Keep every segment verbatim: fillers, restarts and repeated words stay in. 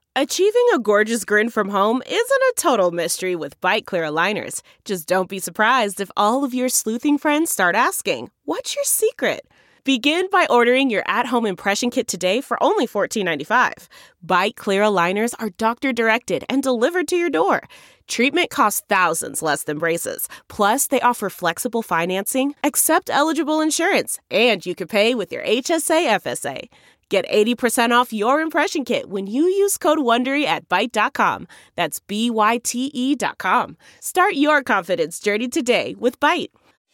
Achieving a gorgeous grin from home isn't a total mystery with Byte Clear aligners. Just don't be surprised if all of your sleuthing friends start asking, "What's your secret?" Begin by ordering your at-home impression kit today for only fourteen ninety-five. Byte Clear aligners are doctor-directed and delivered to your door. Treatment costs thousands less than braces. Plus, they offer flexible financing, accept eligible insurance, and you can pay with your H S A F S A. Get eighty percent off your impression kit when you use code WONDERY at Byte dot com. That's B Y T E dot com. Start your confidence journey today with Byte.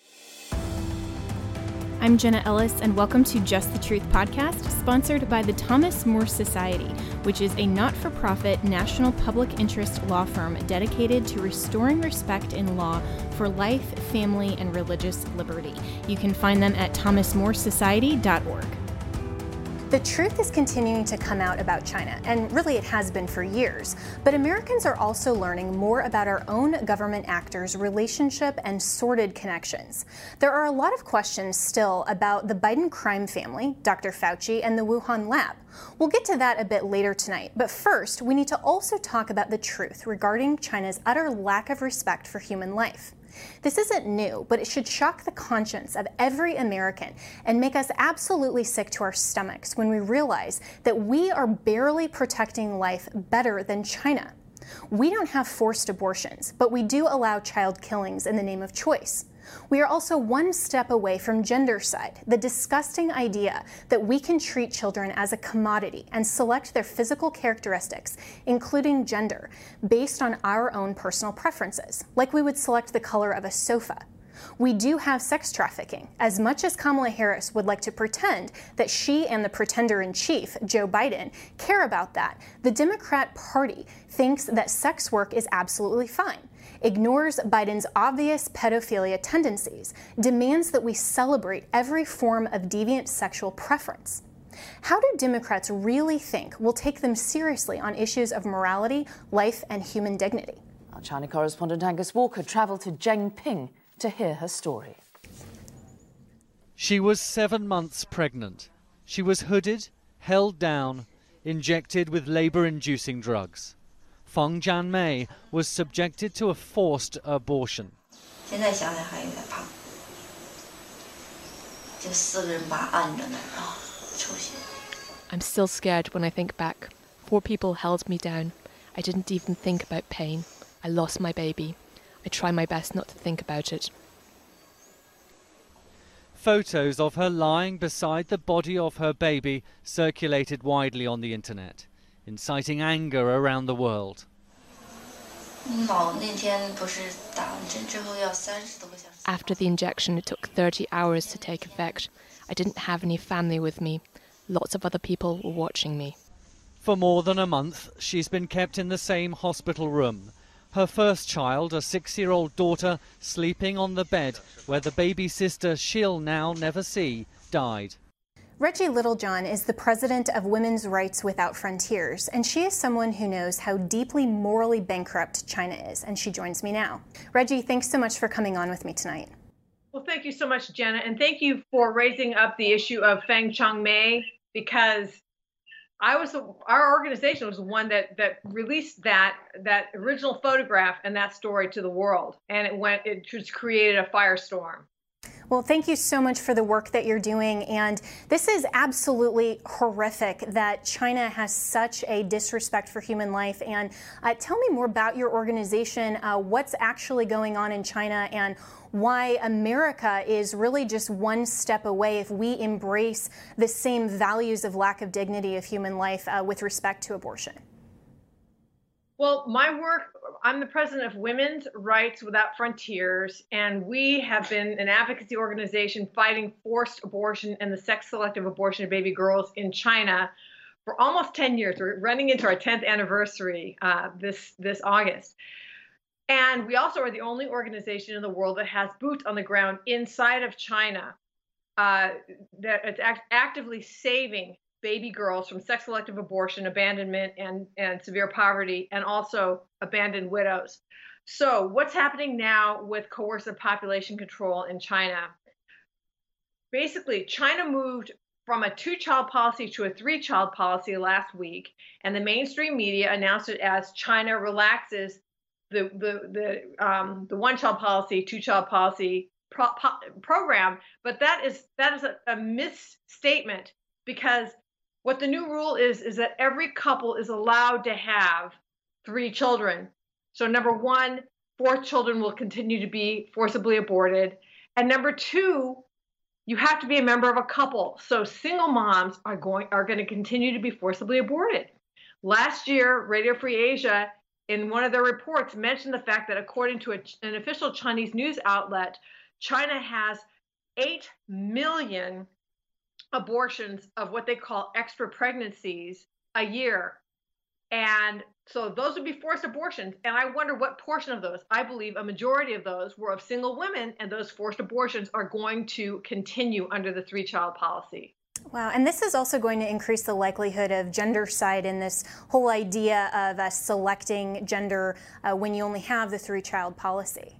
I'm Jenna Ellis, and welcome to Just the Truth podcast, sponsored by the Thomas More Society, which is a not-for-profit national public interest law firm dedicated to restoring respect in law for life, family, and religious liberty. You can find them at thomas more society dot org. The truth is continuing to come out about China, and really it has been for years. But Americans are also learning more about our own government actors' relationship and sordid connections. There are a lot of questions still about the Biden crime family, Doctor Fauci, and the Wuhan lab. We'll get to that a bit later tonight, but first, we need to also talk about the truth regarding China's utter lack of respect for human life. This isn't new, but it should shock the conscience of every American and make us absolutely sick to our stomachs when we realize that we are barely protecting life better than China. We don't have forced abortions, but we do allow child killings in the name of choice. We are also one step away from gendercide, the disgusting idea that we can treat children as a commodity and select their physical characteristics, including gender, based on our own personal preferences, like we would select the color of a sofa. We do have sex trafficking. As much as Kamala Harris would like to pretend that she and the pretender-in-chief, Joe Biden, care about that, the Democrat Party thinks that sex work is absolutely fine, ignores Biden's obvious pedophilia tendencies, demands that we celebrate every form of deviant sexual preference. How do Democrats really think we'll take them seriously on issues of morality, life, and human dignity? Our China correspondent Angus Walker travelled to Zhengping to hear her story. She was seven months pregnant. She was hooded, held down, injected with labour-inducing drugs. Feng Jianmei was subjected to a forced abortion. I'm still scared when I think back. Four people held me down. I didn't even think about pain. I lost my baby. I try my best not to think about it. Photos of her lying beside the body of her baby circulated widely on the internet, inciting anger around the world. After the injection, it took thirty hours to take effect. I didn't have any family with me. Lots of other people were watching me. For more than a month, she's been kept in the same hospital room. Her first child, a six-year-old daughter, sleeping on the bed where the baby sister she'll now never see died. Reggie Littlejohn is the president of Women's Rights Without Frontiers, and she is someone who knows how deeply morally bankrupt China is, and she joins me now. Reggie, thanks so much for coming on with me tonight. Well, thank you so much, Jenna, and thank you for raising up the issue of Feng Jianmei, because I was the, our organization was the one that that released that that original photograph and that story to the world, and it went it just created a firestorm. Well, thank you so much for the work that you're doing. And this is absolutely horrific that China has such a disrespect for human life. And uh, tell me more about your organization, uh, what's actually going on in China, and why America is really just one step away if we embrace the same values of lack of dignity of human life uh, with respect to abortion. Well, my work, I'm the president of Women's Rights Without Frontiers, and we have been an advocacy organization fighting forced abortion and the sex-selective abortion of baby girls in China for almost ten years. We're running into our tenth anniversary uh, this, this August. And we also are the only organization in the world that has boots on the ground inside of China uh, that is act- actively saving baby girls from sex-selective abortion, abandonment, and, and severe poverty, and also abandoned widows. So what's happening now with coercive population control in China? Basically, China moved from a two-child policy to a three-child policy last week, and the mainstream media announced it as China relaxes the the the um, the one-child policy, two-child policy pro po program. But that is that is a, a misstatement, because what the new rule is is that every couple is allowed to have three children. So number one, four children will continue to be forcibly aborted, and number two, you have to be a member of a couple. So single moms are going are going to continue to be forcibly aborted. Last year, Radio Free Asia, in one of their reports, mentioned the fact that according to a, an official Chinese news outlet, China has eight million abortions of what they call extra pregnancies a year. And so those would be forced abortions. And I wonder what portion of those, I believe a majority of those were of single women, and those forced abortions are going to continue under the three-child policy. Wow, and this is also going to increase the likelihood of gendercide in this whole idea of uh, selecting gender uh, when you only have the three-child policy.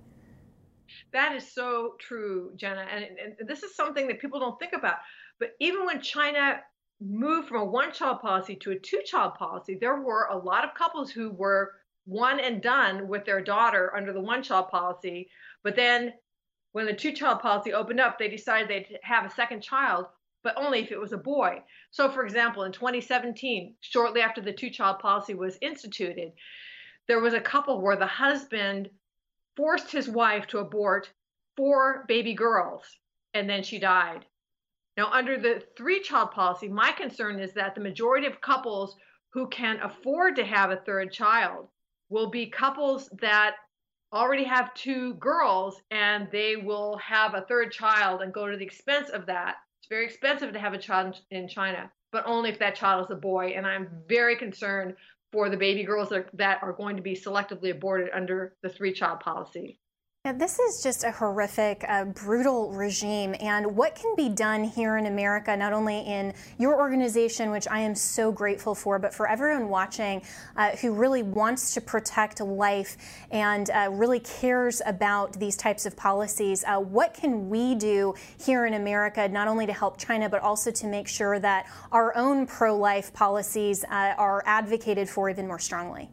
That is so true, Jenna, and, and this is something that people don't think about. But even when China moved from a one-child policy to a two-child policy, there were a lot of couples who were one and done with their daughter under the one-child policy. But then when the two-child policy opened up, they decided they'd have a second child, but only if it was a boy. So, for example, in twenty seventeen, shortly after the two-child policy was instituted, there was a couple where the husband forced his wife to abort four baby girls, and then she died. Now, under the three-child policy, my concern is that the majority of couples who can afford to have a third child will be couples that already have two girls, and they will have a third child and go to the expense of that. It's very expensive to have a child in China, but only if that child is a boy. And I'm very concerned for the baby girls that, that are going to be selectively aborted under the three-child policy. Now, this is just a horrific, uh, brutal regime, and what can be done here in America, not only in your organization, which I am so grateful for, but for everyone watching uh, who really wants to protect life and uh, really cares about these types of policies. Uh, what can we do here in America, not only to help China, but also to make sure that our own pro-life policies uh, are advocated for even more strongly?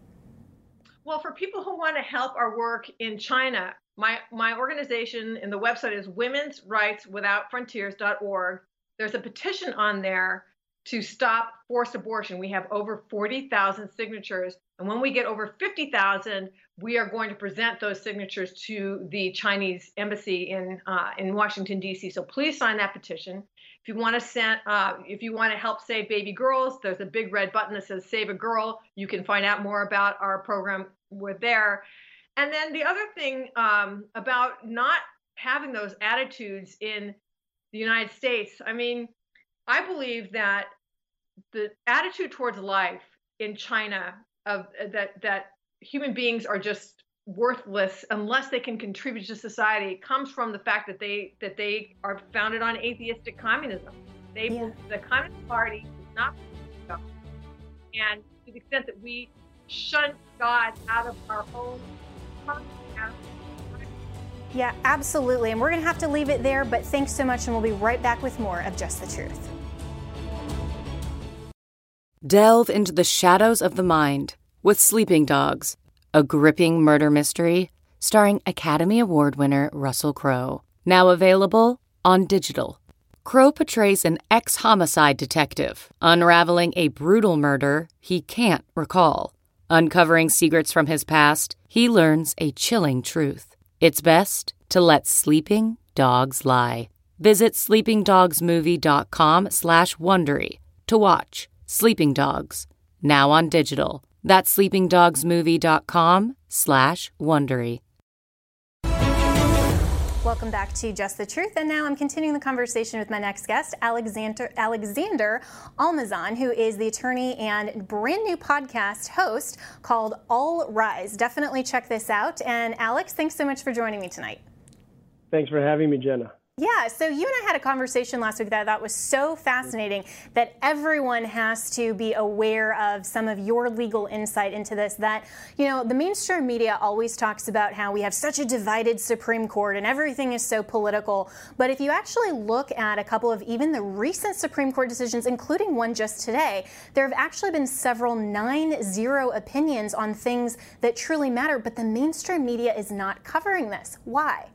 Well, for people who want to help our work in China, My, my organization and the website is women's rights without frontiers dot org. There's a petition on there to stop forced abortion. We have over forty thousand signatures. And when we get over fifty thousand, we are going to present those signatures to the Chinese embassy in uh, in Washington, D C. So please sign that petition. If you want to send, uh, if you want to help save baby girls, there's a big red button that says Save a Girl. You can find out more about our program with there. And then the other thing um, about not having those attitudes in the United States, I mean, I believe that the attitude towards life in China of that that human beings are just worthless unless they can contribute to society comes from the fact that they that they are founded on atheistic communism. They yeah. The Communist Party is not God. And to the extent that we shun God out of our own Yeah, absolutely. And we're going to have to leave it there, but thanks so much, and we'll be right back with more of Just the Truth. Delve into the shadows of the mind with Sleeping Dogs, a gripping murder mystery starring Academy Award winner Russell Crowe. Now available on digital. Crowe portrays an ex-homicide detective unraveling a brutal murder he can't recall. Uncovering secrets from his past, he learns a chilling truth. It's best to let sleeping dogs lie. Visit sleeping dogs movie dot com slash Wondery to watch Sleeping Dogs, now on digital. That's sleeping dogs movie dot com slash Wondery. Welcome back to Just the Truth, and now I'm continuing the conversation with my next guest, Alexander Alexander Almazan, who is the attorney and brand new podcast host called All Rise. Definitely check this out. And Alex, thanks so much for joining me tonight. Thanks for having me, Jenna. Yeah, so you and I had a conversation last week that I thought was so fascinating that everyone has to be aware of some of your legal insight into this, that, you know, the mainstream media always talks about how we have such a divided Supreme Court and everything is so political. But if you actually look at a couple of even the recent Supreme Court decisions, including one just today, there have actually been several nine zero opinions on things that truly matter, but the mainstream media is not covering this. Why?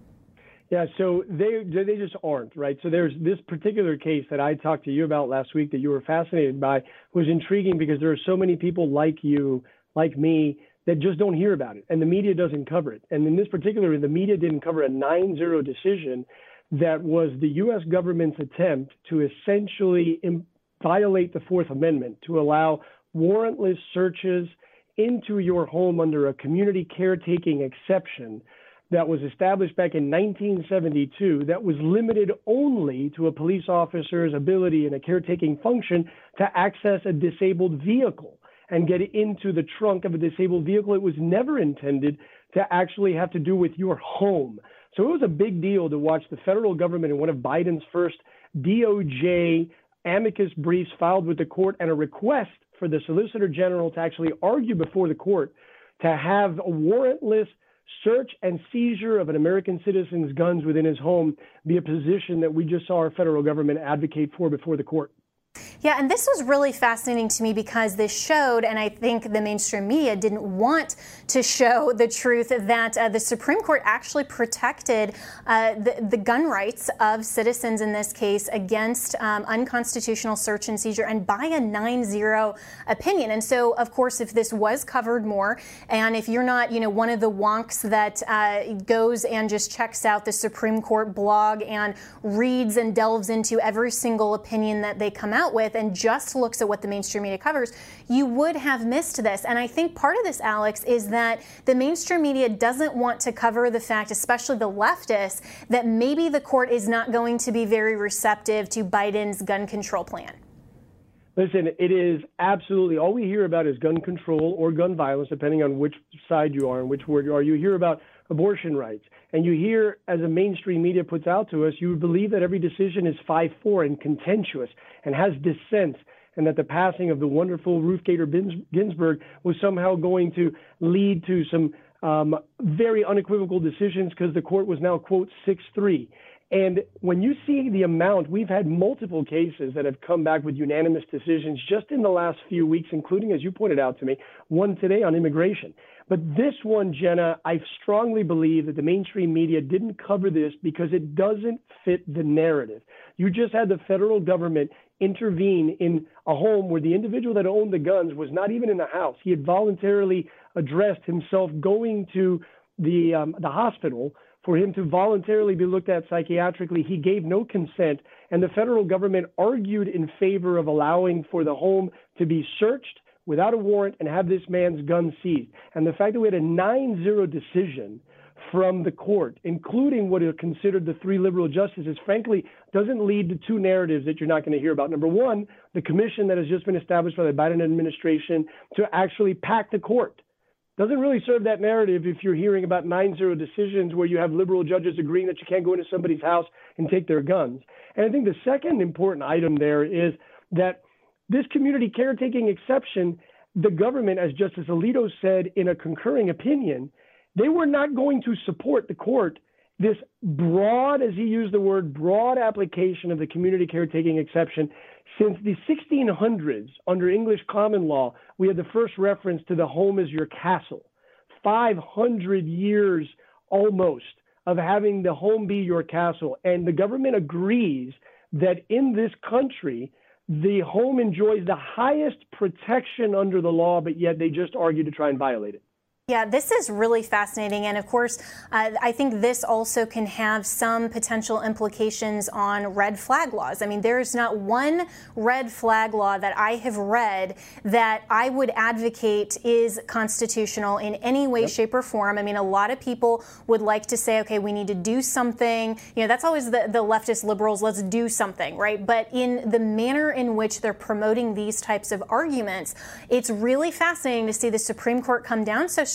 Yeah, so they they just aren't, right? So there's this particular case that I talked to you about last week that you were fascinated by, was intriguing because there are so many people like you, like me, that just don't hear about it, and the media doesn't cover it. And in this particular, the media didn't cover a nine zero decision that was the U S government's attempt to essentially im- violate the Fourth Amendment, to allow warrantless searches into your home under a community caretaking exception that was established back in nineteen seventy-two, that was limited only to a police officer's ability in a caretaking function to access a disabled vehicle and get into the trunk of a disabled vehicle. It was never intended to actually have to do with your home. So it was a big deal to watch the federal government in one of Biden's first D O J amicus briefs filed with the court, and a request for the Solicitor General to actually argue before the court to have a warrantless search and seizure of an American citizen's guns within his home be a position that we just saw our federal government advocate for before the court. Yeah, and this was really fascinating to me because this showed, and I think the mainstream media didn't want to show the truth, that uh, the Supreme Court actually protected uh, the, the gun rights of citizens in this case against um, unconstitutional search and seizure, and by a nine zero opinion. And so, of course, if this was covered more, and if you're not, you know, one of the wonks that uh, goes and just checks out the Supreme Court blog and reads and delves into every single opinion that they come out with and just looks at what the mainstream media covers, you would have missed this. And I think part of this, Alex, is that the mainstream media doesn't want to cover the fact, especially the leftists, that maybe the court is not going to be very receptive to Biden's gun control plan. Listen, it is absolutely, all we hear about is gun control or gun violence, depending on which side you are and which word you are. You hear about abortion rights. And you hear, as a mainstream media puts out to us, you believe that every decision is five four and contentious and has dissent, and that the passing of the wonderful Ruth Bader Ginsburg was somehow going to lead to some um, very unequivocal decisions because the court was now, quote, six three. And when you see the amount, we've had multiple cases that have come back with unanimous decisions just in the last few weeks, including, as you pointed out to me, one today on immigration. But this one, Jenna, I strongly believe that the mainstream media didn't cover this because it doesn't fit the narrative. You just had the federal government intervene in a home where the individual that owned the guns was not even in the house. He had voluntarily addressed himself going to the um, the hospital for him to voluntarily be looked at psychiatrically. He gave no consent, and the federal government argued in favor of allowing for the home to be searched without a warrant and have this man's gun seized. And the fact that we had a nine zero decision from the court, including what are considered the three liberal justices, frankly, doesn't lead to two narratives that you're not going to hear about. Number one, the commission that has just been established by the Biden administration to actually pack the court. Doesn't really serve that narrative if you're hearing about nine zero decisions where you have liberal judges agreeing that you can't go into somebody's house and take their guns. And I think the second important item there is that this community caretaking exception, the government, as Justice Alito said in a concurring opinion, they were not going to support the court this broad, as he used the word, broad application of the community caretaking exception. Since the sixteen hundreds, under English common law, we had the first reference to the home as your castle. five hundred years almost of having the home be your castle. And the government agrees that in this country, the home enjoys the highest protection under the law, but yet they just argue to try and violate it. Yeah, this is really fascinating. And of course, uh, I think this also can have some potential implications on red flag laws. I mean, there's not one red flag law that I have read that I would advocate is constitutional in any way, yep. shape, or form. I mean, a lot of people would like to say, okay, we need to do something. You know, that's always the, the leftist liberals, let's do something, right? But in the manner in which they're promoting these types of arguments, it's really fascinating to see the Supreme Court come down so strong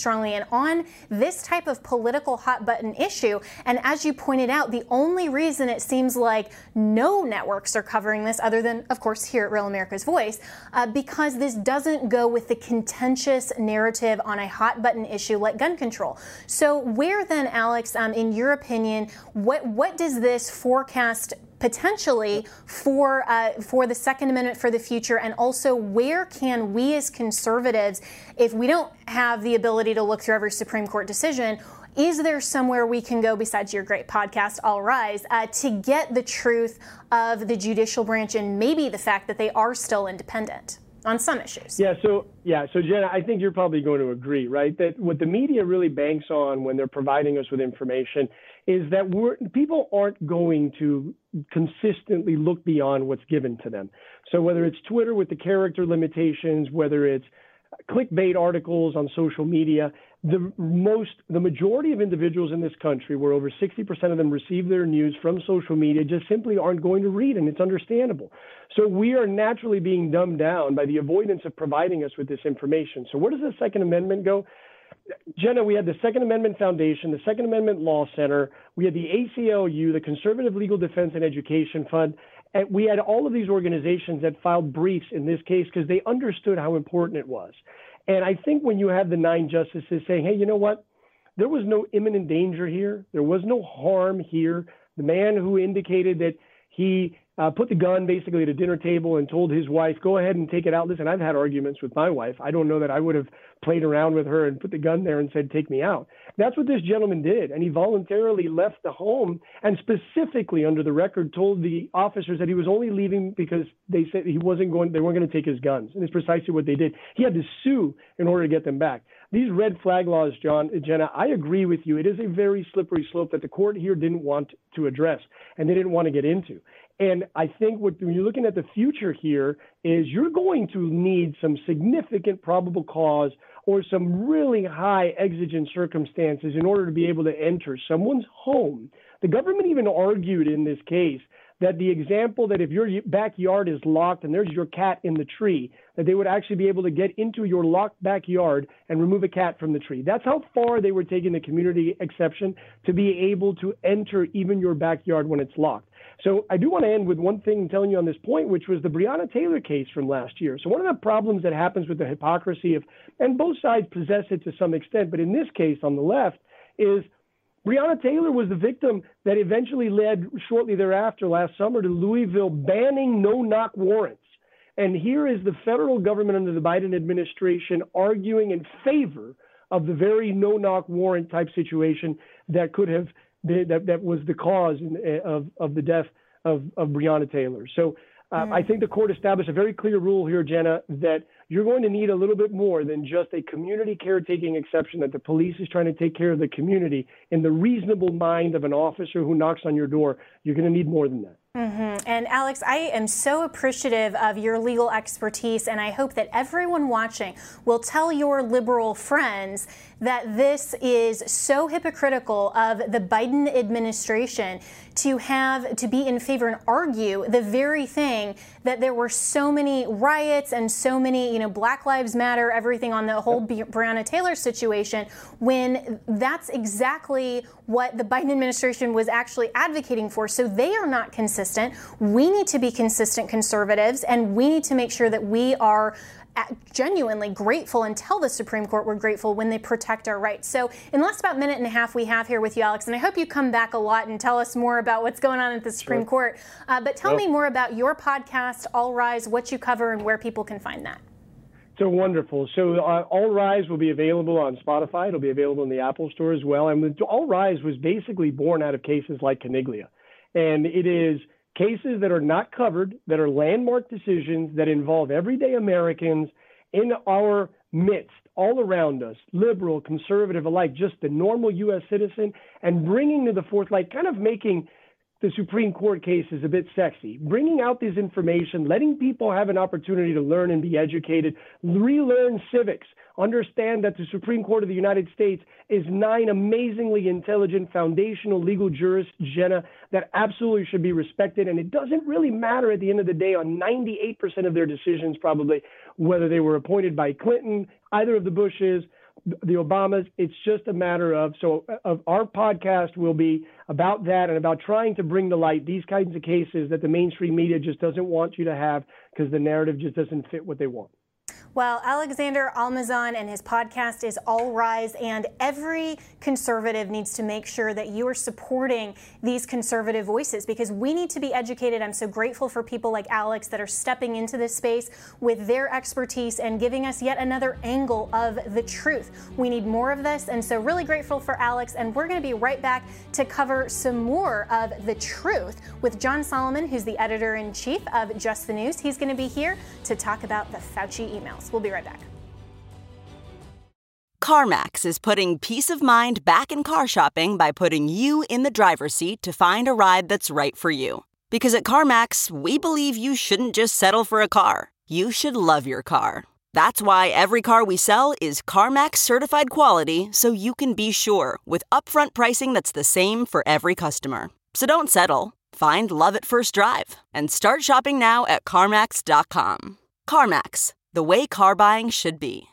strongly and on this type of political hot button issue. And as you pointed out, the only reason it seems like no networks are covering this, other than, of course, here at Real America's Voice, uh, because this doesn't go with the contentious narrative on a hot button issue like gun control. So where then, Alex, um, in your opinion, what what does this forecast potentially for uh, for the Second Amendment for the future, and also where can we as conservatives, if we don't have the ability to look through every Supreme Court decision, is there somewhere we can go besides your great podcast, All Rise, uh, to get the truth of the judicial branch and maybe the fact that they are still independent on some issues? Yeah, so yeah, so Jenna, I think you're probably going to agree, right, that what the media really banks on when they're providing us with information is that we're, people aren't going to consistently look beyond what's given to them. So whether it's Twitter with the character limitations, whether it's clickbait articles on social media, the most, the majority of individuals in this country, where over sixty percent of them receive their news from social media, just simply aren't going to read, and it's understandable. So we are naturally being dumbed down by the avoidance of providing us with this information. So where does the Second Amendment go? Jenna, we had the Second Amendment Foundation, the Second Amendment Law Center, we had the A C L U, the Conservative Legal Defense and Education Fund, and we had all of these organizations that filed briefs in this case because they understood how important it was. And I think when you have the nine justices saying, hey, you know what? There was no imminent danger here. There was no harm here. The man who indicated that he uh, put the gun basically at a dinner table and told his wife, go ahead and take it out. Listen, I've had arguments with my wife. I don't know that I would have played around with her and put the gun there and said, take me out. That's what this gentleman did. And he voluntarily left the home and specifically under the record told the officers that he was only leaving because they said he wasn't going, they weren't going to take his guns. And it's precisely what they did. He had to sue in order to get them back. These red flag laws, John, Jenna, I agree with you. It is a very slippery slope that the court here didn't want to address and they didn't want to get into. And I think what, when you're looking at the future here is you're going to need some significant probable cause or some really high exigent circumstances in order to be able to enter someone's home. The government even argued in this case that the example that if your backyard is locked and there's your cat in the tree, that they would actually be able to get into your locked backyard and remove a cat from the tree. That's how far they were taking the community exception to be able to enter even your backyard when it's locked. So I do want to end with one thing telling you on this point, which was the Breonna Taylor case from last year. So one of the problems that happens with the hypocrisy of, and both sides possess it to some extent, but in this case on the left, is Breonna Taylor was the victim that eventually led shortly thereafter last summer to Louisville banning no-knock warrants. And here is the federal government under the Biden administration arguing in favor of the very no-knock warrant type situation that could have been, that, that was the cause in, of, of the death of, of Breonna Taylor. So uh, mm. I think the court established a very clear rule here, Jenna, that you're going to need a little bit more than just a community caretaking exception, that the police is trying to take care of the community in the reasonable mind of an officer who knocks on your door. You're going to need more than that. Mm-hmm. And Alex, I am so appreciative of your legal expertise, and I hope that everyone watching will tell your liberal friends that this is so hypocritical of the Biden administration to have to be in favor and argue the very thing that there were so many riots and so many, you know, Black Lives Matter, everything on the whole Breonna Taylor situation, when that's exactly what the Biden administration was actually advocating for. So they are not consistent. We need to be consistent conservatives, and we need to make sure that we are genuinely grateful and tell the Supreme Court we're grateful when they protect our rights. So in the last about minute and a half we have here with you, Alex, and I hope you come back a lot and tell us more about what's going on at the Supreme sure. Court. Uh, but tell well, me more about your podcast, All Rise, what you cover, and where people can find that. So wonderful. So uh, All Rise will be available on Spotify. It'll be available in the Apple Store as well. And All Rise was basically born out of cases like Caniglia. And it is cases that are not covered, that are landmark decisions that involve everyday Americans in our midst, all around us, liberal, conservative alike, just the normal U S citizen, and bringing to the forthlight, kind of making the Supreme Court cases a bit sexy, bringing out this information, letting people have an opportunity to learn and be educated, relearn civics, understand that the Supreme Court of the United States is nine amazingly intelligent foundational legal jurists, Jenna, that absolutely should be respected. And it doesn't really matter at the end of the day on ninety-eight percent of their decisions, probably, whether they were appointed by Clinton, either of the Bushes, the Obamas. It's just a matter of, so of our podcast will be about that and about trying to bring to light these kinds of cases that the mainstream media just doesn't want you to have because the narrative just doesn't fit what they want. Well, Alexander Almazan and his podcast is All Rise, and every conservative needs to make sure that you are supporting these conservative voices because we need to be educated. I'm so grateful for people like Alex that are stepping into this space with their expertise and giving us yet another angle of the truth. We need more of this, and so really grateful for Alex, and we're going to be right back to cover some more of the truth with John Solomon, who's the editor-in-chief of Just the News. He's going to be here to talk about the Fauci emails. We'll be right back. CarMax is putting peace of mind back in car shopping by putting you in the driver's seat to find a ride that's right for you. Because at CarMax, we believe you shouldn't just settle for a car. You should love your car. That's why every car we sell is CarMax certified quality, so you can be sure with upfront pricing that's the same for every customer. So don't settle. Find love at first drive and start shopping now at CarMax dot com. CarMax, the way car buying should be.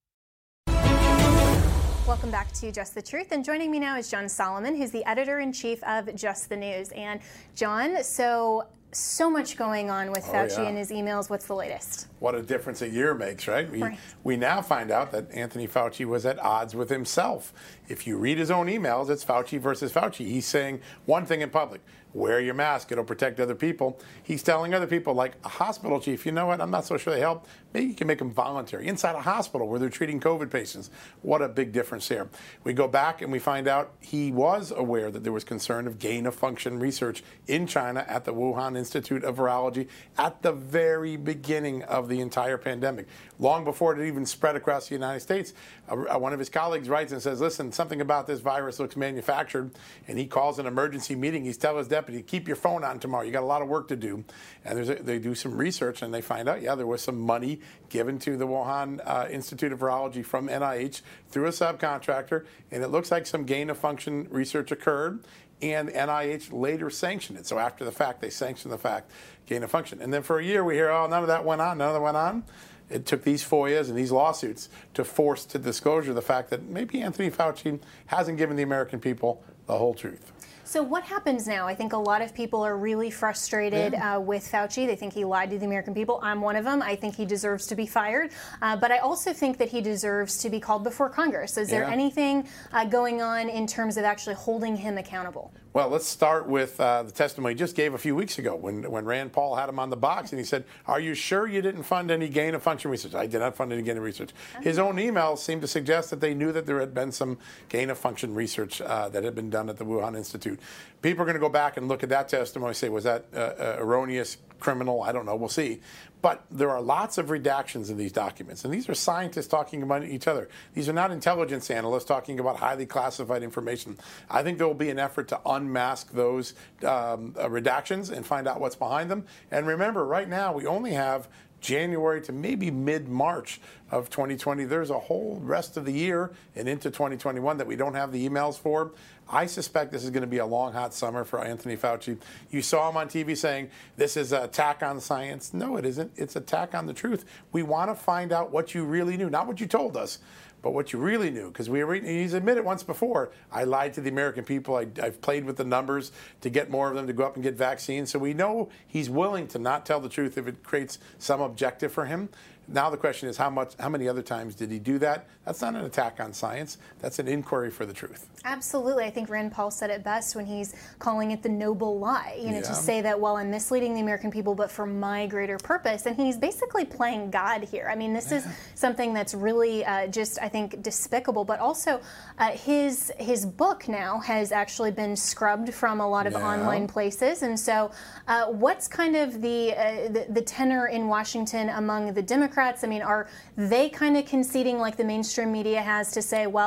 Welcome back to Just the Truth, and joining me now is John Solomon, who's the editor-in-chief of Just the News. And John, so so much going on with oh, Fauci yeah. and his emails. What's the latest? What a difference a year makes, right? We, right. we now find out that Anthony Fauci was at odds with himself. If you read his own emails, it's Fauci versus Fauci. He's saying one thing in public: wear your mask, it'll protect other people. He's telling other people, like a hospital chief, you know what, I'm not so sure they help. Maybe you can make them voluntary inside a hospital where they're treating COVID patients. What a big difference here. We go back and we find out he was aware that there was concern of gain-of-function research in China at the Wuhan Institute of Virology at the very beginning of the entire pandemic. Long before it even spread across the United States, uh, one of his colleagues writes and says, listen, something about this virus looks manufactured, and he calls an emergency meeting. He's telling his deputy, keep your phone on tomorrow. You got a lot of work to do. And there's a, they do some research, and they find out, yeah, there was some money given to the Wuhan uh, Institute of Virology from N I H through a subcontractor, and it looks like some gain-of-function research occurred, and N I H later sanctioned it. So after the fact, they sanctioned the fact, gain-of-function. And then for a year, we hear, oh, none of that went on, none of that went on. It took these F O I As and these lawsuits to force to disclosure the fact that maybe Anthony Fauci hasn't given the American people the whole truth. So what happens now? I think a lot of people are really frustrated yeah. uh, with Fauci. They think he lied to the American people. I'm one of them. I think he deserves to be fired. Uh, but I also think that he deserves to be called before Congress. Is there yeah. anything uh, going on in terms of actually holding him accountable? Well, let's start with uh, the testimony he just gave a few weeks ago when, when Rand Paul had him on the box and he said, are you sure you didn't fund any gain-of-function research? I did not fund any gain-of research. Okay. His own emails seem to suggest that they knew that there had been some gain-of-function research uh, that had been done at the Wuhan Institute. People are going to go back and look at that testimony and say, was that uh, uh, erroneous, criminal? I don't know. We'll see. But there are lots of redactions in these documents, and these are scientists talking about each other. These are not intelligence analysts talking about highly classified information. I think there will be an effort to unmask those um, uh, redactions and find out what's behind them. And remember, right now, we only have January to maybe mid-March of twenty twenty. There's a whole rest of the year and into twenty twenty-one that we don't have the emails for. I suspect this is going to be a long, hot summer for Anthony Fauci. You saw him on T V saying this is an attack on science. No, it isn't. It's an attack on the truth. We want to find out what you really knew, not what you told us, but what you really knew. Because we he's admitted once before, I lied to the American people. I, I've played with the numbers to get more of them to go up and get vaccines. So we know he's willing to not tell the truth if it creates some objective for him. Now the question is how much, how many other times did he do that? That's not an attack on science. That's an inquiry for the truth. Absolutely. I think Rand Paul said it best when he's calling it the noble lie, you know, yeah. to say that, well, I'm misleading the American people, but for my greater purpose. And he's basically playing God here. I mean, this yeah. is something that's really uh, just, I think, despicable. But also, uh, his his book now has actually been scrubbed from a lot of yeah. online places. And so uh, what's kind of the, uh, the, the tenor in Washington among the Democrats? I mean, are they kind of conceding like the mainstream media has to say, well,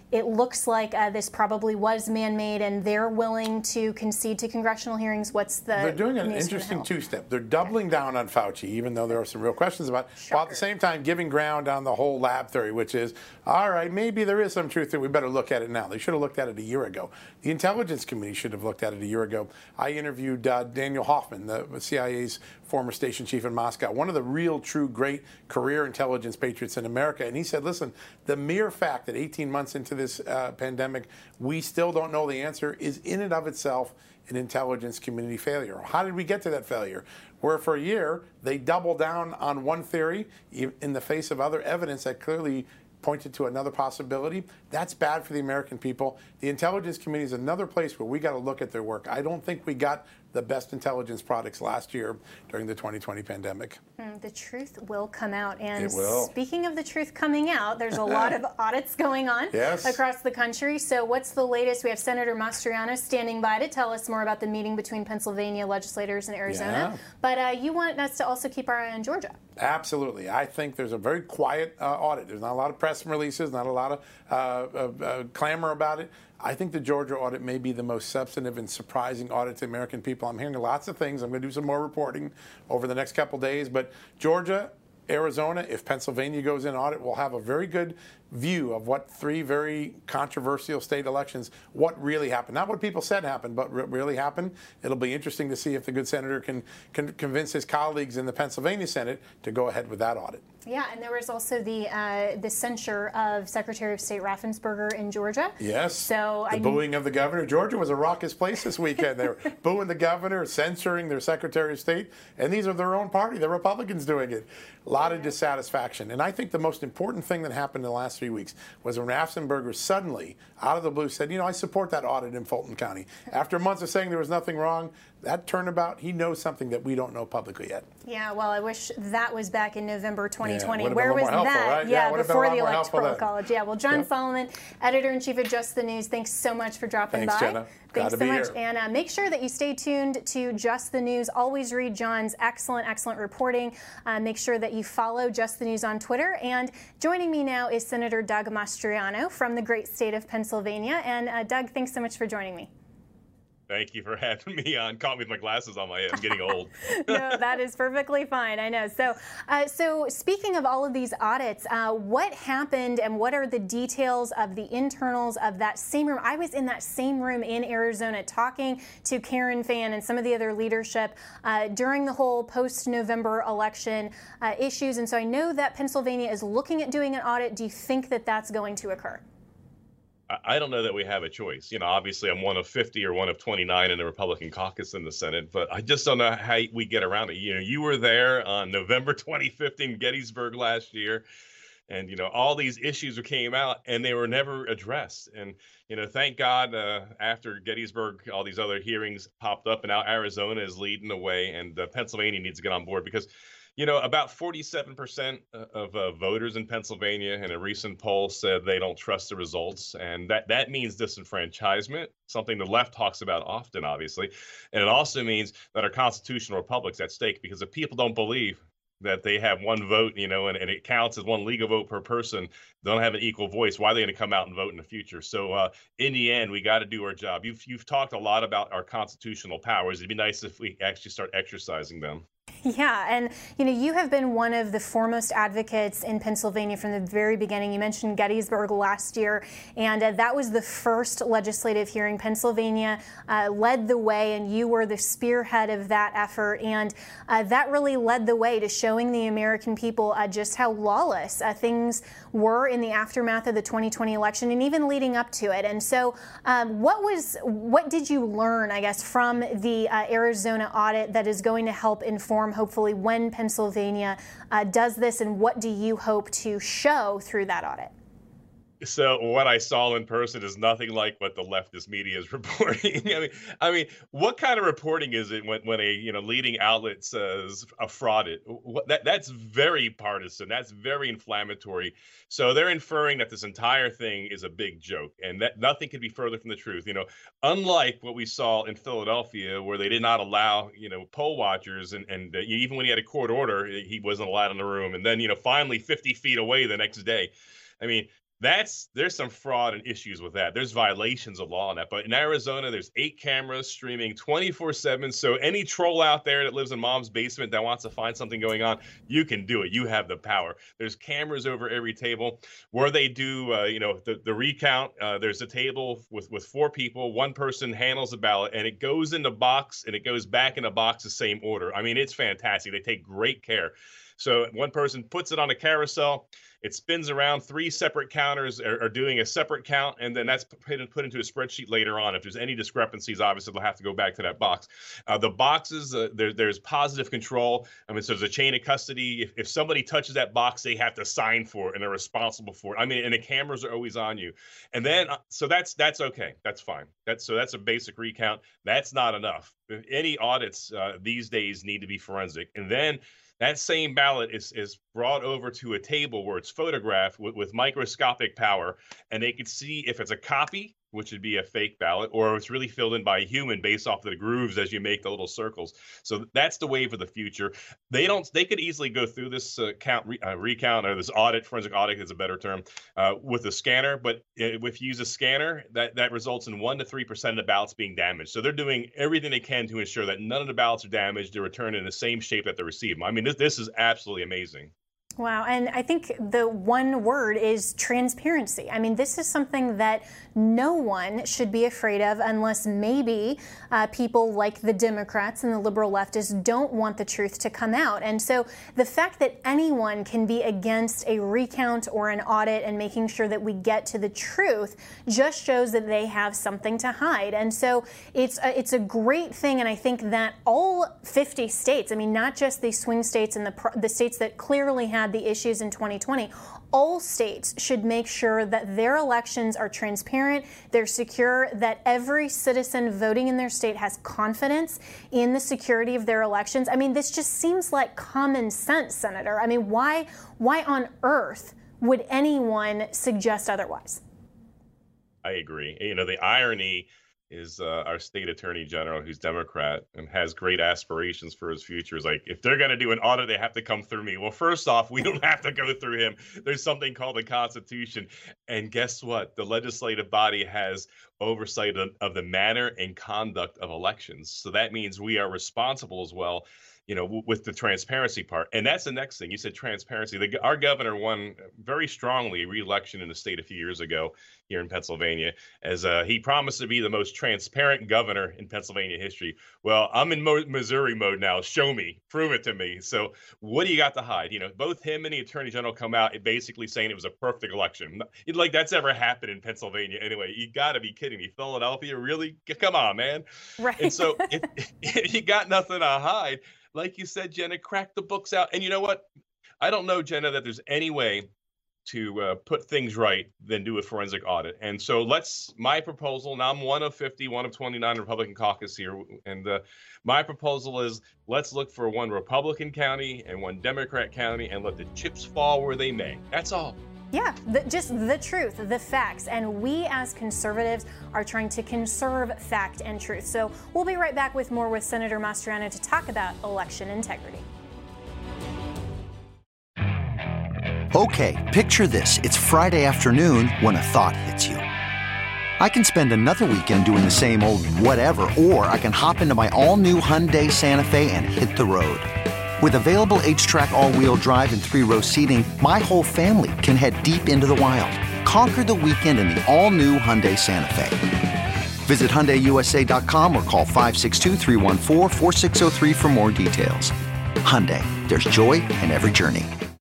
it looks like uh, this probably was man-made, and they're willing to concede to congressional hearings. What's the They're doing an news from the interesting Hill? two-step. They're doubling down on Fauci, even though there are some real questions about it, while at the same time giving ground on the whole lab theory, which is, all right, maybe there is some truth there. We better look at it now. They should have looked at it a year ago. The Intelligence Committee should have looked at it a year ago. I interviewed uh, Daniel Hoffman, the C I A's former station chief in Moscow, one of the real, true, great career intelligence patriots in America. And he said, listen, the mere fact that eighteen months into this uh, pandemic, we still don't know the answer is in and of itself an intelligence community failure. How did we get to that failure? Where for a year, they doubled down on one theory in the face of other evidence that clearly pointed to another possibility. That's bad for the American people. The Intelligence Committee is another place where we got to look at their work. I don't think we got the best intelligence products last year during the twenty twenty pandemic. Mm, the truth will come out. And It will. speaking of the truth coming out, there's a lot of audits going on Yes. across the country. So what's the latest? We have Senator Mastriano standing by to tell us more about the meeting between Pennsylvania legislators and Arizona. Yeah. But uh, you want us to also keep our eye on Georgia. Absolutely. I think there's a very quiet uh, audit. There's not a lot of press releases, not a lot of uh, uh, uh, clamor about it. I think the Georgia audit may be the most substantive and surprising audit to the American people. I'm hearing lots of things. I'm going to do some more reporting over the next couple days. But Georgia, Arizona, if Pennsylvania goes in audit, we'll have a very good view of what three very controversial state elections, what really happened. Not what people said happened, but what really happened. It'll be interesting to see if the good senator can, can convince his colleagues in the Pennsylvania Senate to go ahead with that audit. Yeah, and there was also the uh, the censure of Secretary of State Raffensperger in Georgia. Yes. So the I booing of the governor. Georgia was a raucous place this weekend. They were booing the governor, censoring their Secretary of State, and these are their own party, the Republicans doing it. A lot of dissatisfaction. And I think the most important thing that happened in the last three weeks was when Raffensperger suddenly, out of the blue, said, you know, I support that audit in Fulton County. After months of saying there was nothing wrong, that turnabout, he knows something that we don't know publicly yet. Yeah, well, I wish that was back in November twenty twenty. Yeah, Where would've was been a little more that? helpful, right? Yeah, Yeah, would've been a before lot the more helpful Electoral then. College. Yeah, well, John Yep. Solomon, editor-in-chief of Just the News, thanks so much for dropping Thanks, by. Jenna. Glad Thanks to so be much. here. And uh, make sure that you stay tuned to Just the News. Always read John's excellent, excellent reporting. Uh, make sure that you follow Just the News on Twitter. And joining me now is Senator Doug Mastriano from the great state of Pennsylvania. And uh, Doug, thanks so much for joining me. Thank you for having me on. Caught me with my glasses on my head. I'm getting old. No, that is perfectly fine. I know. So, uh, so speaking of all of these audits, uh, what happened and what are the details of the internals of that same room? I was in that same room in Arizona talking to Karen Fann and some of the other leadership uh, during the whole post-November election uh, issues. And so I know that Pennsylvania is looking at doing an audit. Do you think that that's going to occur? I don't know that we have a choice. You know, obviously I'm one of fifty or one of twenty-nine in the Republican caucus in the Senate, but I just don't know how we get around it. You know, you were there on November twenty-fifth in Gettysburg last year, and, you know, all these issues came out and they were never addressed. And, you know, thank God uh, after Gettysburg, all these other hearings popped up and now Arizona is leading the way, and uh, Pennsylvania needs to get on board because, you know, about forty-seven percent of uh, voters in Pennsylvania in a recent poll said they don't trust the results. And that, that means disenfranchisement, something the left talks about often, obviously. And it also means that our constitutional republic's at stake, because if people don't believe that they have one vote, you know, and, and it counts as one legal vote per person, they don't have an equal voice. Why are they going to come out and vote in the future? So uh, in the end, we got to do our job. You've, you've talked a lot about our constitutional powers. It'd be nice if we actually start exercising them. Yeah, and you know, you have been one of the foremost advocates in Pennsylvania from the very beginning. You mentioned Gettysburg last year, and uh, that was the first legislative hearing. Pennsylvania uh, led the way, and you were the spearhead of that effort, and uh, that really led the way to showing the American people uh, just how lawless uh, things were in the aftermath of the twenty twenty election, and even leading up to it. And so, um, what was, what did you learn, I guess, from the uh, Arizona audit that is going to help inform, hopefully, when Pennsylvania uh, does this, and what do you hope to show through that audit? So what I saw in person is nothing like what the leftist media is reporting. I mean, I mean, what kind of reporting is it when, when a you know leading outlet says a frauded? What, that that's very partisan. That's very inflammatory. So they're inferring that this entire thing is a big joke, and that nothing could be further from the truth. You know, unlike what we saw in Philadelphia, where they did not allow you know poll watchers, and and uh, even when he had a court order, he wasn't allowed in the room, and then you know finally fifty feet away the next day. I mean, That's there's some fraud and issues with that. There's violations of law on that. But in Arizona, there's eight cameras streaming twenty-four seven. So any troll out there that lives in mom's basement that wants to find something going on, you can do it. You have the power. There's cameras over every table where they do, uh, you know, the, the recount. Uh, there's a table with, with four people. One person handles the ballot, and it goes in the box, and it goes back in the box the same order. I mean, it's fantastic. They take great care. So one person puts it on a carousel. It spins around. Three separate counters are, are doing a separate count, and then that's put, put into a spreadsheet later on. If there's any discrepancies, obviously they'll have to go back to that box. Uh, the boxes, uh, there, there's positive control. I mean, so there's a chain of custody. If, if somebody touches that box, they have to sign for it, and they're responsible for it. I mean, and the cameras are always on you. And then, uh, so that's that's okay. That's fine. That's so that's a basic recount. That's not enough. Any audits uh, these days need to be forensic, and then that same ballot is, is brought over to a table where it's photographed with, with microscopic power, and they can see if it's a copy, which would be a fake ballot, or if it's really filled in by a human based off of the grooves as you make the little circles. So that's the wave of the future. They don't. They could easily go through this uh, count re, uh, recount or this audit, forensic audit is a better term, uh, with a scanner. But if you use a scanner, that that results in one to three percent of the ballots being damaged. So they're doing everything they can to ensure that none of the ballots are damaged. They're returned in the same shape that they receive them. I mean, this this is absolutely amazing. Wow, and I think the one word is transparency. I mean, this is something that no one should be afraid of unless maybe uh, people like the Democrats and the liberal leftists don't want the truth to come out. And so the fact that anyone can be against a recount or an audit and making sure that we get to the truth just shows that they have something to hide. And so it's a, it's a great thing, and I think that all fifty states, I mean, not just the swing states and the, the states that clearly have the issues in twenty twenty, all states should make sure that their elections are transparent, they're secure, that every citizen voting in their state has confidence in the security of their elections. I mean, this just seems like common sense, Senator. I mean, why, why on earth would anyone suggest otherwise? I agree. You know, the irony is uh, our state attorney general, who's Democrat and has great aspirations for his future, is like, if they're going to do an audit, they have to come through me. Well, first off, we don't have to go through him. There's something called the Constitution. And guess what? The legislative body has oversight of, of the manner and conduct of elections. So that means we are responsible as well, you know, w- with the transparency part. And that's the next thing. You said transparency. The, our governor won very strongly re-election in the state a few years ago here in Pennsylvania, as uh, he promised to be the most transparent governor in Pennsylvania history. Well, I'm in Mo- Missouri mode now. Show me, prove it to me. So what do you got to hide? You know, both him and the attorney general come out basically saying it was a perfect election. Like that's ever happened in Pennsylvania. Anyway, you got to be kidding me. Philadelphia, really? Come on, man. Right. And so if, if you got nothing to hide, like you said, Jenna, crack the books out. And you know what? I don't know, Jenna, that there's any way to uh, put things right than do a forensic audit. And so let's, my proposal, now I'm one of fifty, one of twenty-nine Republican caucus here. And uh, my proposal is let's look for one Republican county and one Democrat county and let the chips fall where they may. That's all. Yeah, the, just the truth, the facts. And we as conservatives are trying to conserve fact and truth. So we'll be right back with more with Senator Mastriano to talk about election integrity. Okay, picture this. It's Friday afternoon when a thought hits you. I can spend another weekend doing the same old whatever, or I can hop into my all-new Hyundai Santa Fe and hit the road. With available H-Track all-wheel drive and three-row seating, my whole family can head deep into the wild. Conquer the weekend in the all-new Hyundai Santa Fe. Visit Hyundai U S A dot com or call five six two, three one four, four six zero three for more details. Hyundai, there's joy in every journey.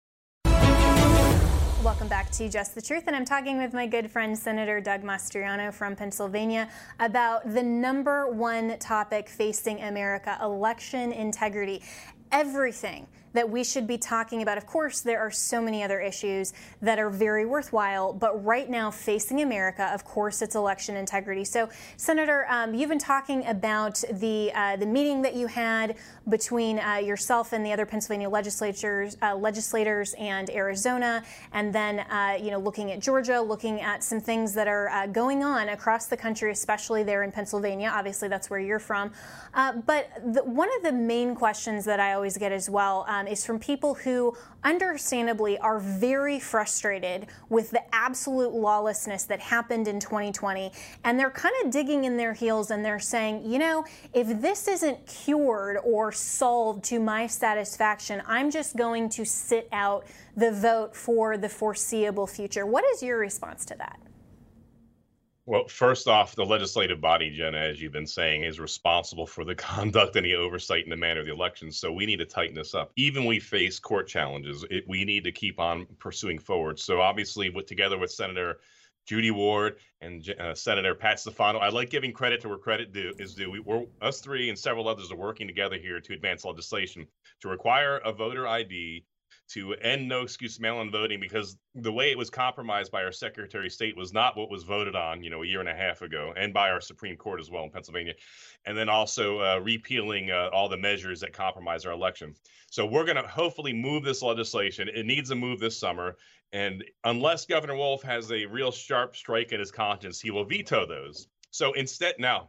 Welcome back to Just the Truth, and I'm talking with my good friend Senator Doug Mastriano from Pennsylvania about the number one topic facing America, election integrity. Everything that we should be talking about. Of course, there are so many other issues that are very worthwhile, but right now facing America, of course, it's election integrity. So, Senator, um, you've been talking about the uh, the meeting that you had between uh, yourself and the other Pennsylvania legislators, uh, legislators and Arizona, and then uh, you know, looking at Georgia, looking at some things that are uh, going on across the country, especially there in Pennsylvania. Obviously, that's where you're from. Uh, but the, one of the main questions that I always get as well, um, um, is from people who understandably are very frustrated with the absolute lawlessness that happened in twenty twenty. And they're kind of digging in their heels and they're saying, you know, if this isn't cured or solved to my satisfaction, I'm just going to sit out the vote for the foreseeable future. What is your response to that? Well, first off, the legislative body, Jenna, as you've been saying, is responsible for the conduct and the oversight and the manner of the elections. So we need to tighten this up. Even we face court challenges, it, we need to keep on pursuing forward. So obviously, with together with Senator Judy Ward and uh, Senator Pat Stefano, I like giving credit to where credit due, is due. We, we're, us three and several others are working together here to advance legislation to require a voter I D, to end no excuse mail-in voting, because the way it was compromised by our Secretary of State was not what was voted on, you know, a year and a half ago, and by our Supreme Court as well in Pennsylvania, and then also uh, repealing uh, all the measures that compromise our election. So we're going to hopefully move this legislation. It needs a move this summer, and unless Governor Wolf has a real sharp strike in his conscience, he will veto those. So instead, now,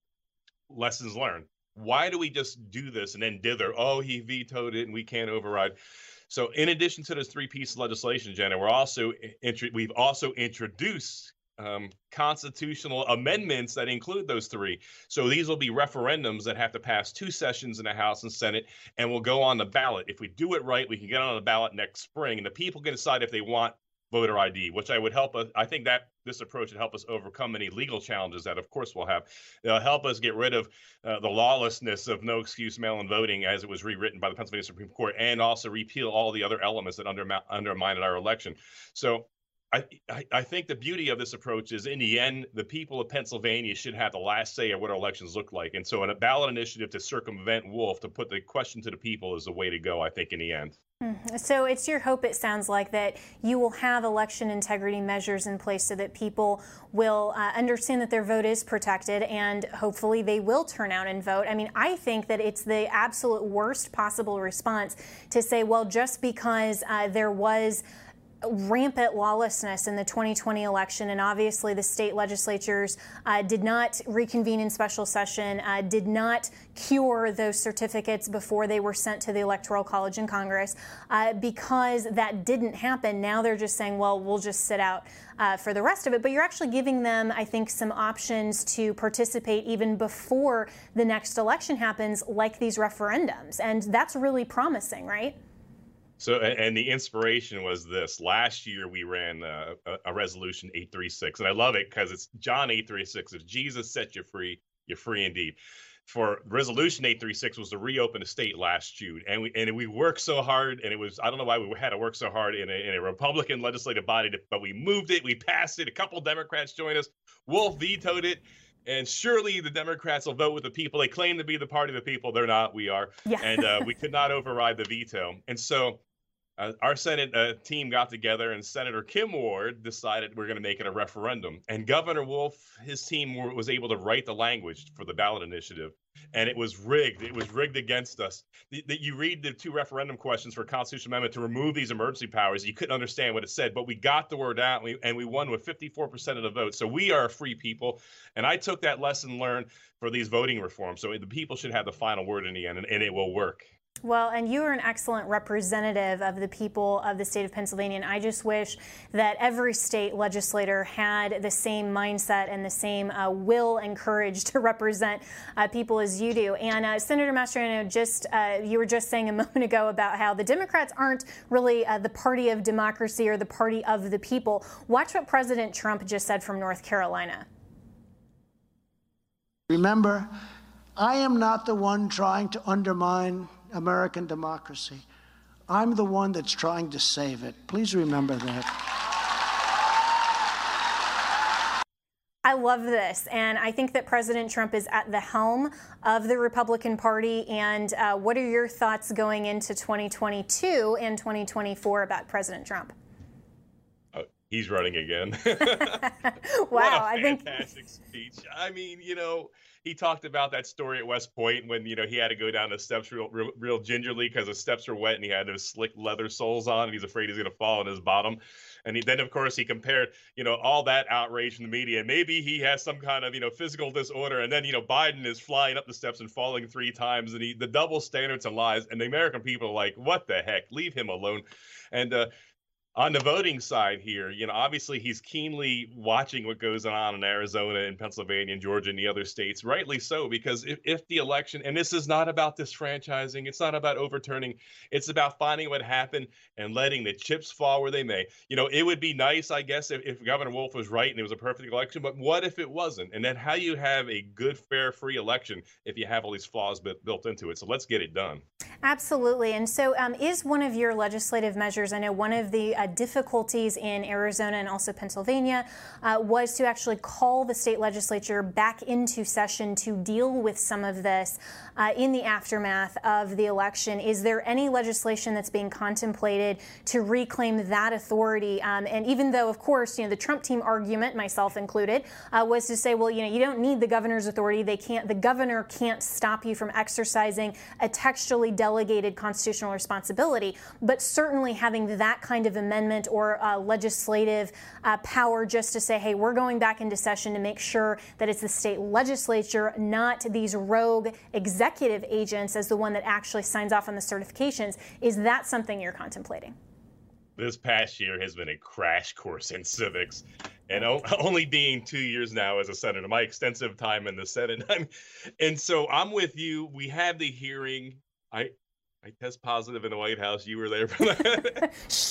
lessons learned. Why do we just do this and then dither? Oh, he vetoed it and we can't override. So in addition to those three pieces of legislation, Jenna, we're also we've also introduced um, constitutional amendments that include those three. So these will be referendums that have to pass two sessions in the House and Senate and will go on the ballot. If we do it right, we can get on the ballot next spring, and the people can decide if they want voter I D, which I would help us. I think that this approach would help us overcome any legal challenges that, of course, we'll have. It'll help us get rid of uh, the lawlessness of no excuse mail-in voting as it was rewritten by the Pennsylvania Supreme Court, and also repeal all the other elements that undermine, undermined our election. So I, I, I think the beauty of this approach is, in the end, the people of Pennsylvania should have the last say of what our elections look like. And so in a ballot initiative to circumvent Wolf, to put the question to the people, is the way to go, I think, in the end. So it's your hope, it sounds like, that you will have election integrity measures in place so that people will uh, understand that their vote is protected, and hopefully they will turn out and vote. I mean, I think that it's the absolute worst possible response to say, well, just because uh, there was rampant lawlessness in the twenty twenty election, and obviously the state legislatures uh, did not reconvene in special session, uh, did not cure those certificates before they were sent to the Electoral College in Congress. Uh, because that didn't happen, now they're just saying, well, we'll just sit out uh, for the rest of it. But you're actually giving them, I think, some options to participate even before the next election happens, like these referendums. And that's really promising, right? So, and the inspiration was this. Last year, we ran uh, a, a resolution eight thirty-six, and I love it because it's John eight thirty-six. If Jesus set you free, you're free indeed. For resolution eight thirty-six was to reopen the state last June, and we and we worked so hard, and it was, I don't know why we had to work so hard in a, in a Republican legislative body, to, but we moved it, we passed it. A couple Democrats joined us. Wolf vetoed it. And surely the Democrats will vote with the people. They claim to be the party of the people. They're not. We are. Yeah. And uh, we could not override the veto. And so uh, our Senate uh, team got together, and Senator Kim Ward decided we're going to make it a referendum. And Governor Wolf, his team were, was able to write the language for the ballot initiative. And it was rigged. It was rigged against us. The, the, you read the two referendum questions for a constitutional amendment to remove these emergency powers. You couldn't understand what it said, but we got the word out, and we, and we won with fifty-four percent of the vote. So we are a free people. And I took that lesson learned for these voting reforms. So the people should have the final word in the end, and, and it will work. Well, and you are an excellent representative of the people of the state of Pennsylvania, and I just wish that every state legislator had the same mindset and the same uh, will and courage to represent uh, people as you do. And uh, Senator Mastriano, just uh, you were just saying a moment ago about how the Democrats aren't really uh, the party of democracy or the party of the people. Watch what President Trump just said from North Carolina. Remember, I am not the one trying to undermine American democracy. I'm the one that's trying to save it. Please remember that. I love this, and I think that President Trump is at the helm of the Republican Party. And uh, what are your thoughts going into twenty twenty-two and twenty twenty-four about President Trump? Uh, He's running again. Wow, What a I think fantastic speech. I mean, you know, he talked about that story at West Point when, you know, he had to go down the steps real, real, real gingerly because the steps were wet and he had those slick leather soles on and he's afraid he's going to fall on his bottom. And he, then, of course, he compared, you know, all that outrage from the media. Maybe he has some kind of, you know, physical disorder. And then, you know, Biden is flying up the steps and falling three times. And he, the double standards and lies. And the American people are like, what the heck? Leave him alone. And, uh, on the voting side here, you know, obviously he's keenly watching what goes on in Arizona and Pennsylvania and Georgia and the other states, rightly so, because if, if the election, and this is not about disfranchising, it's not about overturning, it's about finding what happened and letting the chips fall where they may. You know, it would be nice, I guess, if, if Governor Wolf was right and it was a perfect election, but what if it wasn't? And then how you have a good, fair, free election if you have all these flaws built, built into it? So let's get it done. Absolutely. And so um, is one of your legislative measures, I know one of the uh, difficulties in Arizona and also Pennsylvania uh, was to actually call the state legislature back into session to deal with some of this uh, in the aftermath of the election. Is there any legislation that's being contemplated to reclaim that authority? Um, and even though, of course, you know, the Trump team argument, myself included, uh, was to say, well, you know, you don't need the governor's authority. They can't, the governor can't stop you from exercising a textually delegated constitutional responsibility. But certainly having that kind of amendment or uh, legislative uh, power just to say, hey, we're going back into session to make sure that it's the state legislature, not these rogue executive agents as the one that actually signs off on the certifications. Is that something you're contemplating? This past year has been a crash course in civics, and o- only being two years now as a senator, my extensive time in the Senate. I'm, and so I'm with you. We had the hearing. I I test positive in the White House. You were there for that.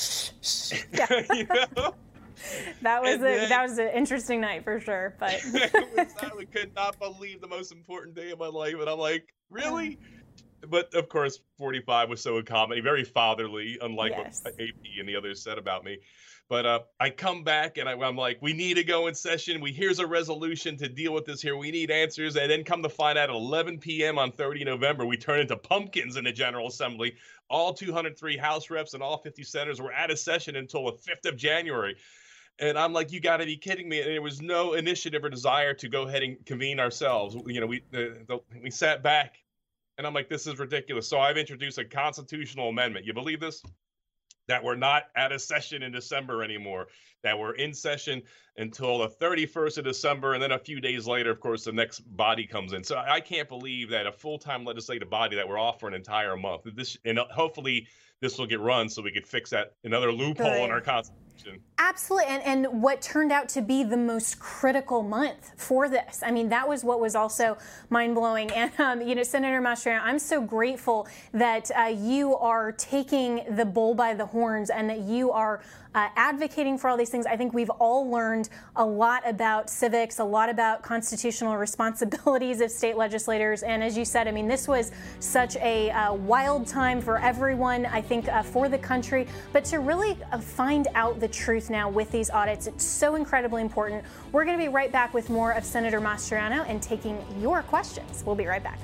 You know? That was a, then, that was an interesting night for sure. But was, I could not believe the most important day of my life, and I'm like, really? But of course, forty-five was so common, very fatherly, unlike yes. what A P and the others said about me. But uh, I come back and I, I'm like, we need to go in session. We here's a resolution to deal with this here. We need answers. And then come to find out at eleven p.m. on thirtieth of November, we turn into pumpkins in the General Assembly. All two hundred three House reps and all fifty senators were out of session until the fifth of January. And I'm like, you got to be kidding me. And there was no initiative or desire to go ahead and convene ourselves. You know, we the, the, we sat back. And I'm like, this is ridiculous. So I've introduced a constitutional amendment. You believe this? That we're not at a session in December anymore, that we're in session until the thirty-first of December. And then a few days later, of course, the next body comes in. So I can't believe that a full-time legislative body that we're off for an entire month. This, and hopefully this will get run so we could fix that, another loophole Good. in our Constitution. Absolutely. And, and what turned out to be the most critical month for this. I mean, that was what was also mind-blowing. And, um, you know, Senator Mastriano, I'm so grateful that uh, you are taking the bull by the horns and that you are uh, advocating for all these things. I think we've all learned a lot about civics, a lot about constitutional responsibilities of state legislators. And as you said, I mean, this was such a uh, wild time for everyone, I think, uh, for the country. But to really uh, find out the truth now with these audits, it's so incredibly important. We're going to be right back with more of Senator Mastriano and taking your questions. We'll be right back.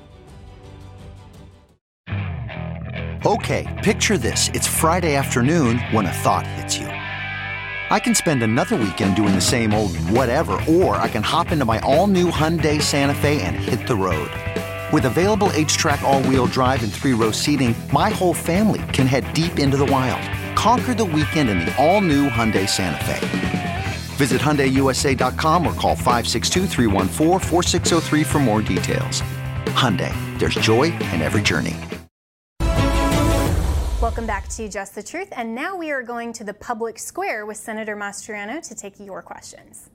Okay, picture this. It's Friday afternoon when a thought hits you. I can spend another weekend doing the same old whatever, or I can hop into my all-new Hyundai Santa Fe and hit the road. With available H-Track all-wheel drive and three-row seating, my whole family can head deep into the wild. Conquer the weekend in the all-new Hyundai Santa Fe. Visit Hyundai U S A dot com or call five six two, three one four, four six zero three for more details. Hyundai, there's joy in every journey. Welcome back to Just the Truth. And now we are going to the public square with Senator Mastriano to take your questions.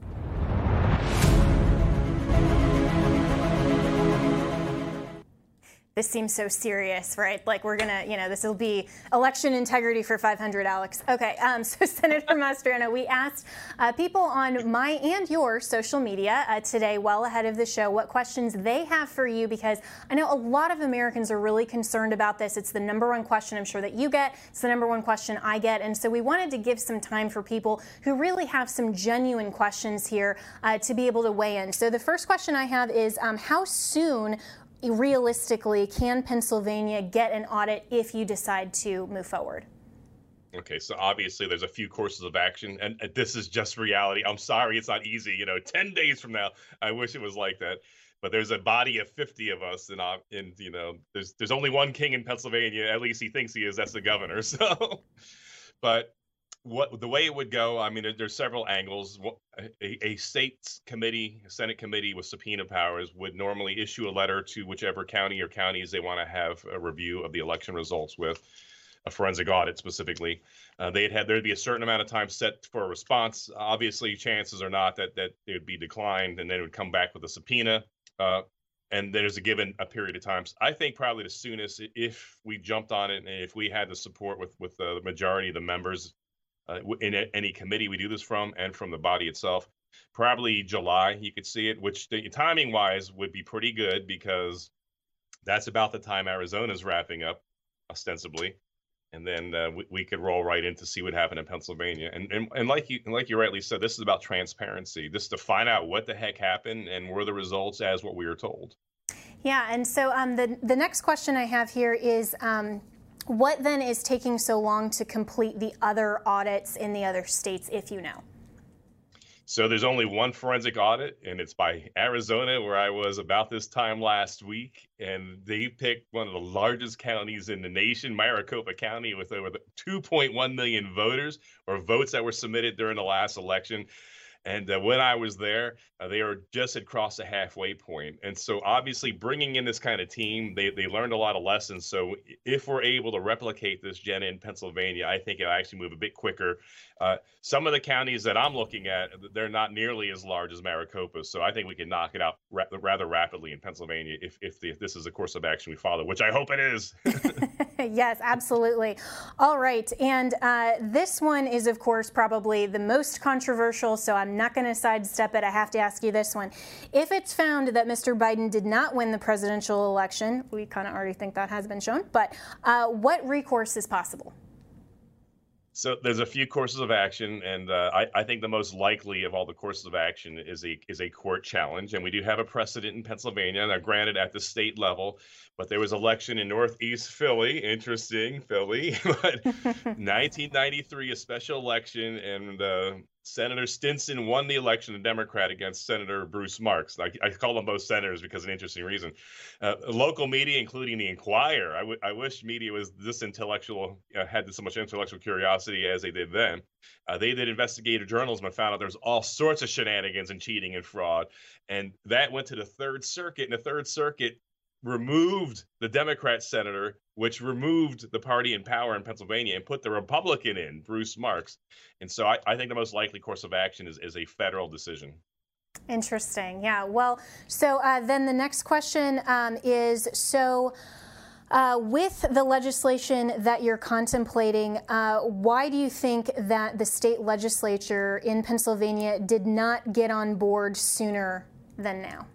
This seems so serious, right? Like we're gonna, you know, this will be election integrity for five hundred, Alex. Okay, um, so Senator Mastriano, we asked uh, people on my and your social media uh, today, well ahead of the show, what questions they have for you, because I know a lot of Americans are really concerned about this. It's the number one question I'm sure that you get. It's the number one question I get. And so we wanted to give some time for people who really have some genuine questions here uh, to be able to weigh in. So the first question I have is, um, how soon realistically can Pennsylvania get an audit if you decide to move forward? Okay, so obviously there's a few courses of action, and, and this is just reality. I'm sorry, it's not easy. You know, ten days from now, I wish it was like that. But there's a body of fifty of us, and, uh, and you know, there's there's only one king in Pennsylvania. At least he thinks he is. That's the governor. So, but what the way it would go, I mean, there, there's several angles. A, a state committee, a Senate committee with subpoena powers would normally issue a letter to whichever county or counties they want to have a review of the election results with. A forensic audit specifically. Uh, they'd had there'd be a certain amount of time set for a response. Obviously, chances are not that that it would be declined, and then it would come back with a subpoena. Uh, and there's a given a period of time. So I think probably the soonest, if we jumped on it, and if we had the support with with the majority of the members uh, in a, any committee we do this from, and from the body itself, probably July you could see it. Which the, timing wise would be pretty good because that's about the time Arizona's wrapping up, ostensibly. And then uh, we, we could roll right in to see what happened in Pennsylvania. And, and and like you like you rightly said, this is about transparency. This is to find out what the heck happened and were the results as what we were told. Yeah, and so um, the the next question I have here is, um, what then is taking so long to complete the other audits in the other states, if you know? So there's only one forensic audit, and it's by Arizona, where I was about this time last week. And they picked one of the largest counties in the nation, Maricopa County, with over two point one million voters or votes that were submitted during the last election. And uh, when I was there, uh, they were just had crossed a halfway point. And so obviously bringing in this kind of team, they, they learned a lot of lessons. So if we're able to replicate this, Jenna, in Pennsylvania, I think it'll actually move a bit quicker. Uh, some of the counties that I'm looking at, they're not nearly as large as Maricopa. So I think we can knock it out ra- rather rapidly in Pennsylvania if, if, the, if this is a course of action we follow, which I hope it is. Yes, absolutely. All right. And uh, this one is, of course, probably the most controversial, so I'm not going to sidestep it. I have to ask you this one. If it's found that Mister Biden did not win the presidential election, we kind of already think that has been shown, but uh, what recourse is possible? So there's a few courses of action, and uh, I, I think the most likely of all the courses of action is a is a court challenge. And we do have a precedent in Pennsylvania, now granted at the state level, but there was election in Northeast Philly, interesting, Philly, but nineteen ninety-three, a special election, and uh, Senator Stinson won the election, a Democrat, against Senator Bruce Marks. I, I call them both senators because of an interesting reason. Uh, local media, including the Enquirer, I, w- I wish media was this intellectual, uh, had so much intellectual curiosity as they did then. Uh, they did investigative journalism and found out there's all sorts of shenanigans and cheating and fraud. And that went to the Third Circuit, and the Third Circuit removed the Democrat senator, which removed the party in power in Pennsylvania, and put the Republican in, Bruce Marks. And so I, I think the most likely course of action is, is a federal decision. Interesting. Yeah. Well, so uh, then the next question um, is, so uh, with the legislation that you're contemplating, uh, why do you think that the state legislature in Pennsylvania did not get on board sooner than now?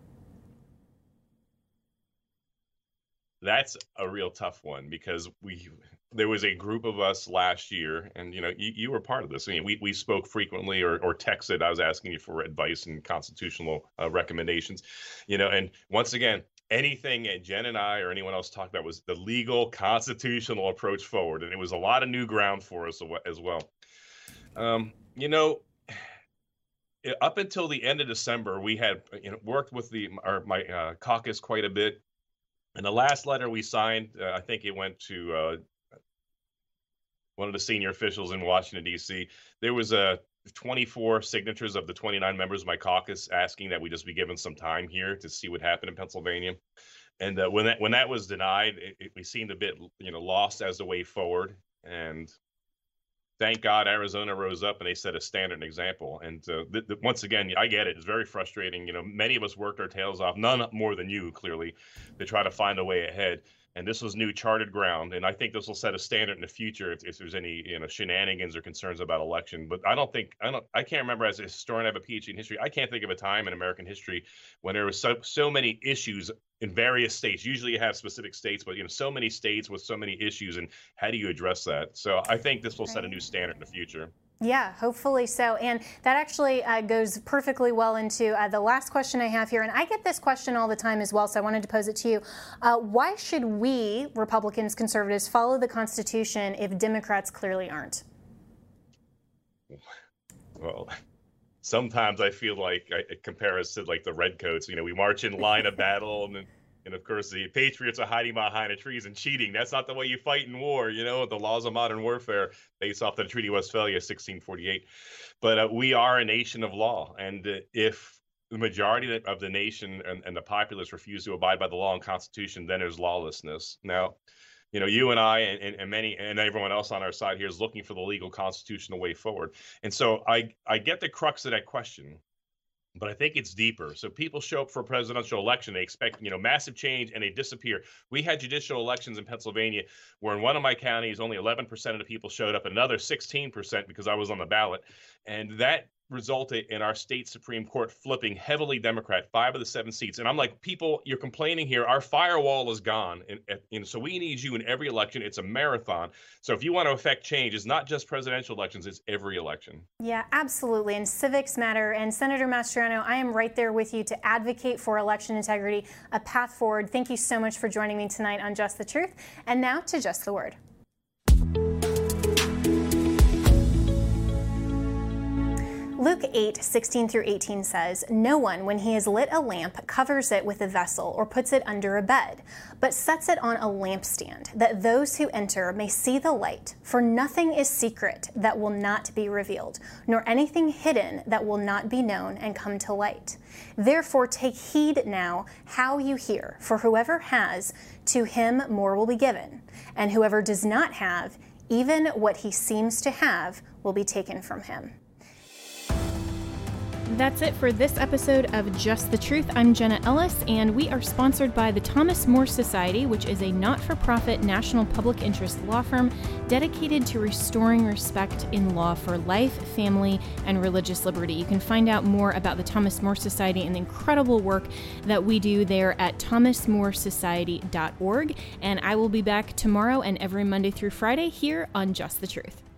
That's a real tough one because we there was a group of us last year, and you know you, you were part of this. I mean, we we spoke frequently or or texted. I was asking you for advice and constitutional uh, recommendations, you know. And once again, anything that Jen and I or anyone else talked about was the legal constitutional approach forward, and it was a lot of new ground for us as well. Um, you know. Up until the end of December, we had you know worked with the our, my uh, caucus quite a bit. And the last letter we signed, uh, I think it went to uh, one of the senior officials in Washington, D C. There was a uh, twenty-four signatures of the twenty-nine members of my caucus asking that we just be given some time here to see what happened in Pennsylvania. And uh, when that when that was denied, it, it, we seemed a bit you know lost as the way forward. And thank God Arizona rose up and they set a standard and example. And uh, th- th- once again, I get it. It's very frustrating. You know, many of us worked our tails off, none more than you, clearly, to try to find a way ahead. And this was new charted ground. And I think this will set a standard in the future if, if there's any, you know, shenanigans or concerns about election. But I don't think, I don't, I can't remember as a historian, I have a P H D in history. I can't think of a time in American history when there was so, so many issues in various states. Usually you have specific states, but, you know, so many states with so many issues. And how do you address that? So I think this will set a new standard in the future. Yeah, hopefully so. And that actually uh, goes perfectly well into uh, the last question I have here. And I get this question all the time as well, so I wanted to pose it to you. Uh, why should we, Republicans, conservatives, follow the Constitution if Democrats clearly aren't? Well, sometimes I feel like I compare us to like the Redcoats. You know, we march in line of battle, and and of course the Patriots are hiding behind the trees and cheating. That's not the way you fight in war. You know, the laws of modern warfare based off the Treaty of Westphalia, sixteen forty-eight. But uh, we are a nation of law, and uh, if the majority of the nation and, and the populace refuse to abide by the law and Constitution, then there's lawlessness. Now, you know, you and I and, and many and everyone else on our side here is looking for the legal constitutional way forward. And so I, I get the crux of that question, but I think it's deeper. So people show up for a presidential election, they expect, you know, massive change, and they disappear. We had judicial elections in Pennsylvania where in one of my counties, only eleven percent of the people showed up, another sixteen percent because I was on the ballot. And that resulted in our state Supreme Court flipping heavily Democrat, five of the seven seats. And I'm like, people, you're complaining here. Our firewall is gone. And, and so we need you in every election. It's a marathon. So if you want to affect change, it's not just presidential elections, it's every election. Yeah, absolutely. And civics matter. And Senator Mastriano, I am right there with you to advocate for election integrity, a path forward. Thank you so much for joining me tonight on Just the Truth. And now to Just the Word. Luke eight, sixteen through eighteen says, "No one, when he has lit a lamp, covers it with a vessel or puts it under a bed, but sets it on a lampstand, that those who enter may see the light. For nothing is secret that will not be revealed, nor anything hidden that will not be known and come to light. Therefore take heed now how you hear, for whoever has, to him more will be given, and whoever does not have, even what he seems to have, will be taken from him." That's it for this episode of Just the Truth. I'm Jenna Ellis, and we are sponsored by the Thomas More Society, which is a not-for-profit national public interest law firm dedicated to restoring respect in law for life, family, and religious liberty. You can find out more about the Thomas More Society and the incredible work that we do there at thomas more society dot org. And I will be back tomorrow and every Monday through Friday here on Just the Truth.